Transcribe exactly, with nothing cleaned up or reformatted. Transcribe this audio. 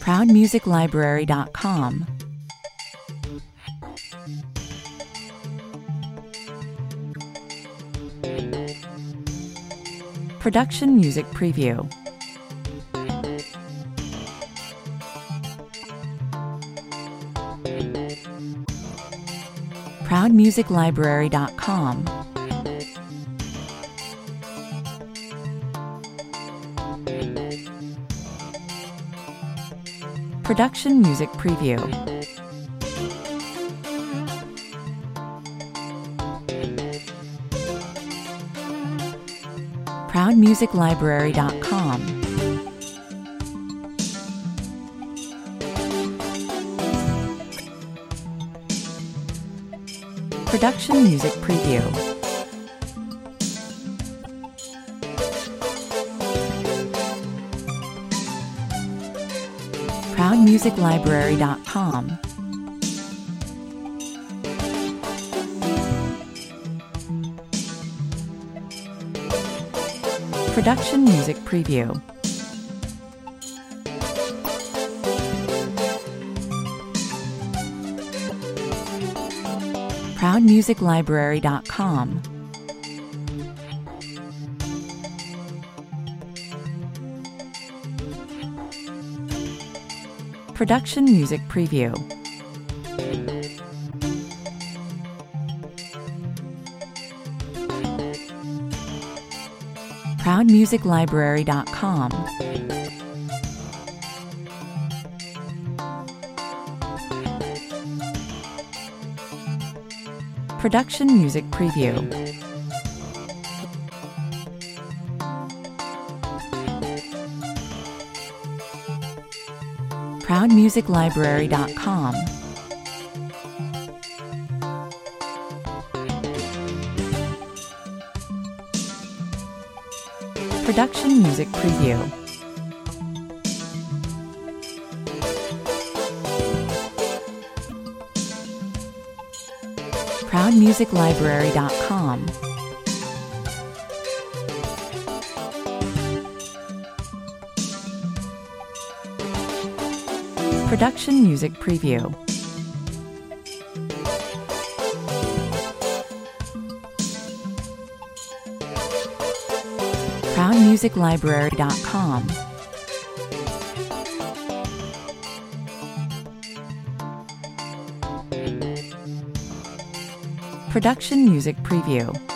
proud music library dot com. Production Music Preview. proud music library dot com. Production Music Preview. proud music library dot com. Production Music Preview. proud music library dot com. Production Music Preview. proud music library dot com. Production Music Preview. proud music library dot com. Production Music Preview. proud music library dot com. Production Music Preview. proud music library dot com. Production Music Preview. proud music library dot com. Production Music Preview.